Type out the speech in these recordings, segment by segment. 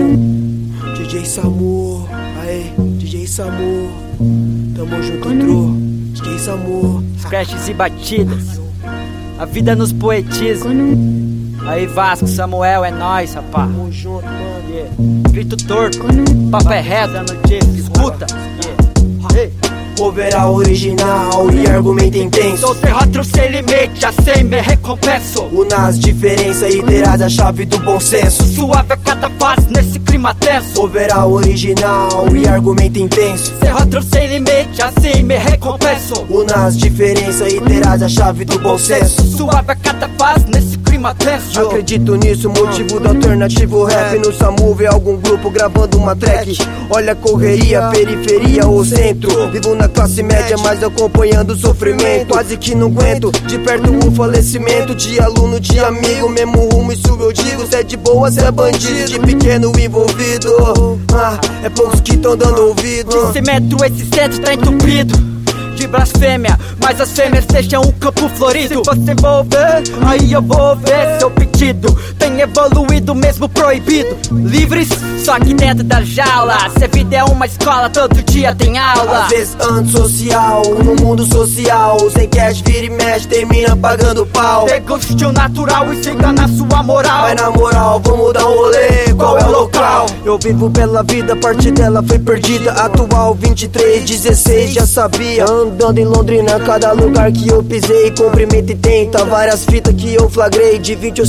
DJ Samu, aê, DJ Samu. Tamo junto, tro. DJ Samu. Scratches e batidas, a vida nos poetiza. Aí Vasco, Samuel, é nóis, rapá. Tamo junto, mano. Yeah. Grito torto, papo é reto, escuta. Yeah. Overall original e argumento intenso. Sou terrotro sem limite, assim me recompenso. Unas diferenças e terás a chave do bom senso. Suave a cada fase nesse clima tenso. Overall original e argumento intenso. Terrotro sem limite, assim me recompenso. Unas diferenças e terás a chave do bom senso. Suave a cada fase nesse clima tenso. Acredito nisso, motivo do alternativo rap. No Samu vê algum grupo gravando uma track. Olha a correria, periferia ou centro. Vivo na classe média, mas acompanhando o sofrimento. Quase que não aguento, de perto o falecimento. De aluno, de amigo, mesmo rumo, isso eu digo. Cê é de boa, cê é bandido, de pequeno envolvido. É poucos que tão dando ouvido. De cimento esse centro tá entupido de blasfêmia, mas as fêmeas deixam o campo florido. Se você envolver, aí eu vou ver seu pedido. Tem evoluído mesmo proibido. Livres, só que dentro da jaula. Se a vida é uma escola, todo dia tem aula. Às vezes antissocial, no mundo social. Sem cash, vira e mexe, termina pagando pau. Deguste o natural e siga na sua moral. Vai na moral, vamos dar um rolê, qual é o local? Eu vivo pela vida, parte dela foi perdida. Atual 23, 16, já sabia. Andando em Londrina, cada lugar que eu pisei. Cumprimento e tenta, várias fitas que eu flagrei. De 20 ou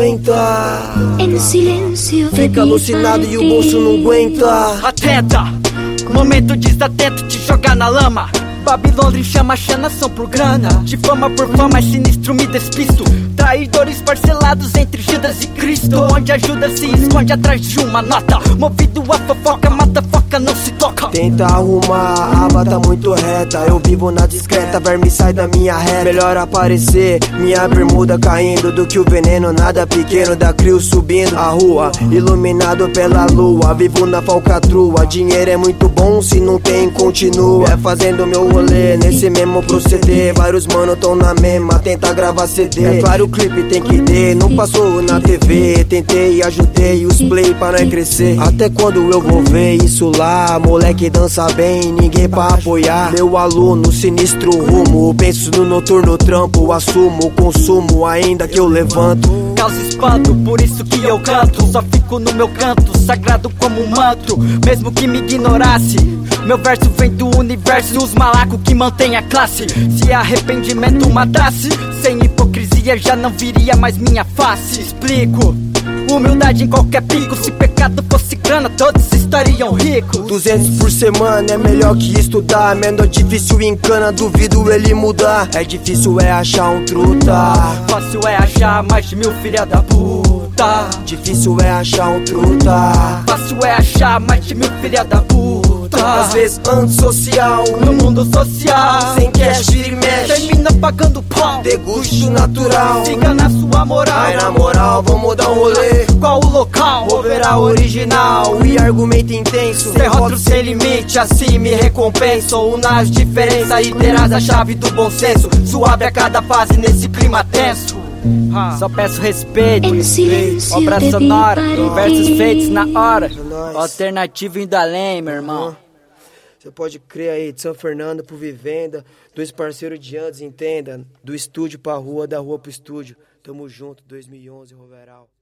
50 em silêncio, fica alucinado e o bolso não aguenta. Atenta, momento desatento, te jogar na lama. Babilônia chama a nação por grana. De fama por fama, é sinistro, me despisto. Traidores parcelados entre Judas e Cristo. Onde a ajuda se esconde atrás de uma nota. Movido a fofoca, mata foca, não se toca. Tenta arrumar, a aba tá muito reta. Eu vivo na discreta, verme sai da minha reta. Melhor aparecer, minha bermuda caindo. Do que o veneno, nada pequeno, da crio subindo. A rua, iluminado pela lua. Vivo na falcatrua, dinheiro é muito bom, se não tem, continua. É fazendo meu rolê, nesse mesmo proceder. Vários mano tão na mesma, tenta gravar CD. É claro, o clipe tem que ter, não passou na TV. Tentei, ajudei os play pra nós crescer. Até quando eu vou ver isso lá? Moleque dança bem, ninguém pra apoiar. Meu aluno, sinistro rumo. Penso no noturno trampo, assumo o consumo, ainda que eu levanto. Causa espanto, por isso que eu canto. Só fico no meu canto, sagrado como um manto. Mesmo que me ignorasse, meu verso vem do universo, os malacos que mantém a classe. Se arrependimento matasse, sem hipocrisia já não viria mais minha face. Explico, humildade em qualquer pico. Se pecado fosse grana, todos estariam ricos. 200 por semana é melhor que estudar. Menor difícil encana, duvido ele mudar. É difícil é achar um truta. Fácil é achar mais de 1000 filha da puta. Difícil é achar um truta. Fácil é achar mais de 1000 filha da puta. Às vezes antissocial, no mundo social. Sem cash, vira e mexe, termina pagando pau. Deguste o natural, siga na sua moral. Vai na moral, vamos dar um rolê, qual o local? Overall original e argumento intenso. Terrotro sem limite, assim me recompenso. Unas diferenças e terás a chave do bom senso. Suave a cada fase nesse clima tenso. Só peço respeito, obra sonora, versos feitos na hora. Alternativo indo além, meu irmão. Você pode crer aí, de São Fernando pro Vivenda. 2 parceiros de antes, entenda. Do estúdio pra rua, da rua pro estúdio. Tamo junto, 2011, Overall.